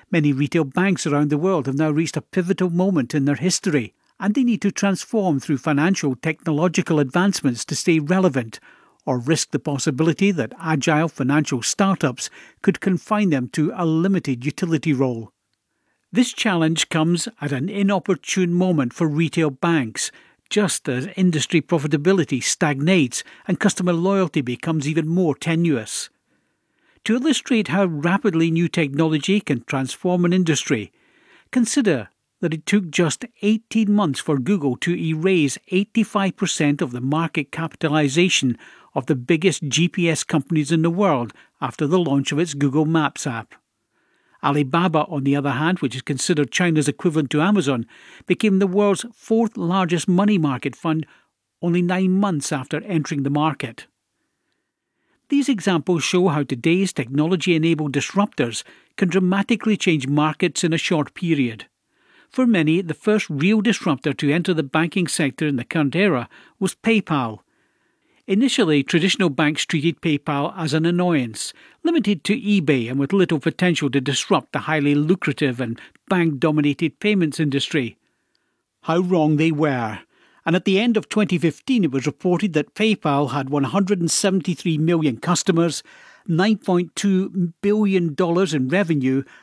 Many retail banks around the world have now reached a pivotal moment in their history, and they need to transform through financial technological advancements to stay relevant, or risk the possibility that agile financial startups could confine them to a limited utility role. This challenge comes at an inopportune moment for retail banks, just as industry profitability stagnates and customer loyalty becomes even more tenuous. To illustrate how rapidly new technology can transform an industry, consider that it took just 18 months for Google to erase 85% of the market capitalization of the biggest GPS companies in the world after the launch of its Google Maps app. Alibaba, on the other hand, which is considered China's equivalent to Amazon, became the world's fourth largest money market fund only 9 months after entering the market. These examples show how today's technology-enabled disruptors can dramatically change markets in a short period. For many, the first real disruptor to enter the banking sector in the current era was PayPal. Initially, traditional banks treated PayPal as an annoyance, limited to eBay and with little potential to disrupt the highly lucrative and bank-dominated payments industry. How wrong they were. And at the end of 2015, it was reported that PayPal had 173 million customers, $9.2 billion in revenue,